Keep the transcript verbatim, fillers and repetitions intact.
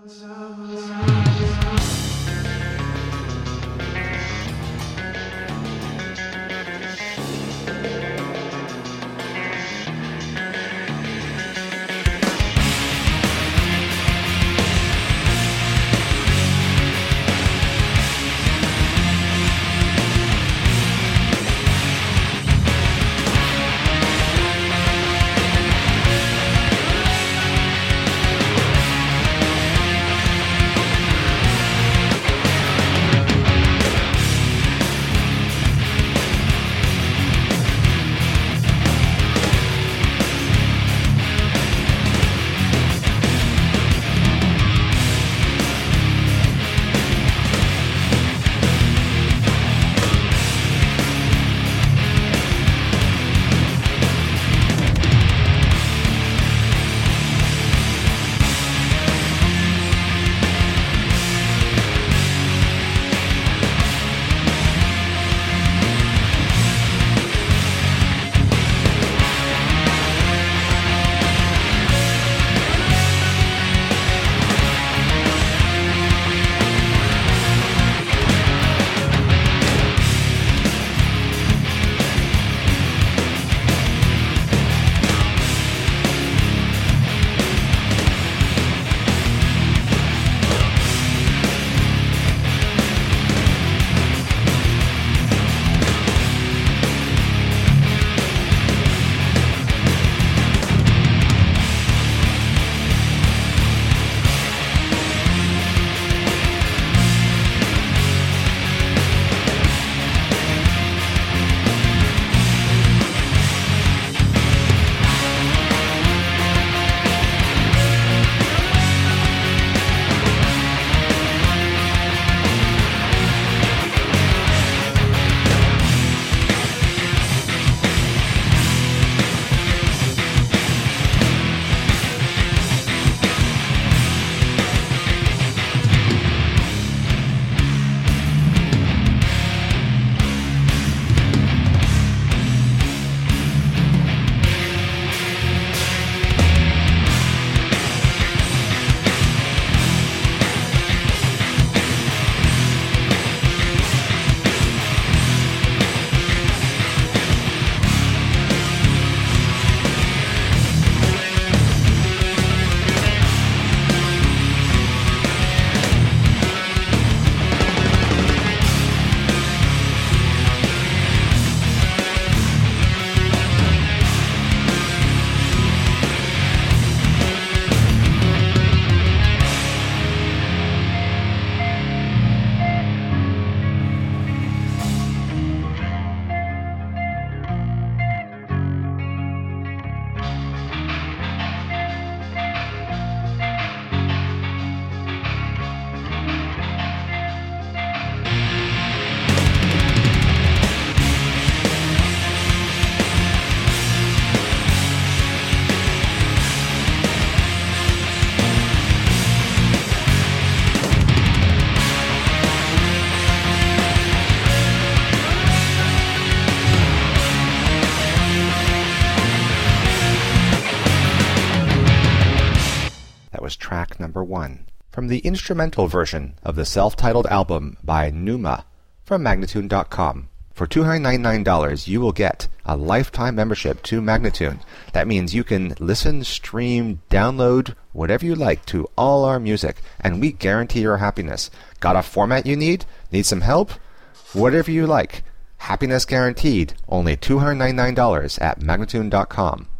Track number one, from the instrumental version of the self-titled album by Numa from Magnatune dot com. For two hundred ninety-nine dollars, you will get a lifetime membership to Magnatune. That means you can listen, stream, download, whatever you like to all our music, and we guarantee your happiness. Got a format you need? Need some help? Whatever you like. Happiness guaranteed. Only two hundred ninety-nine dollars at Magnatune dot com.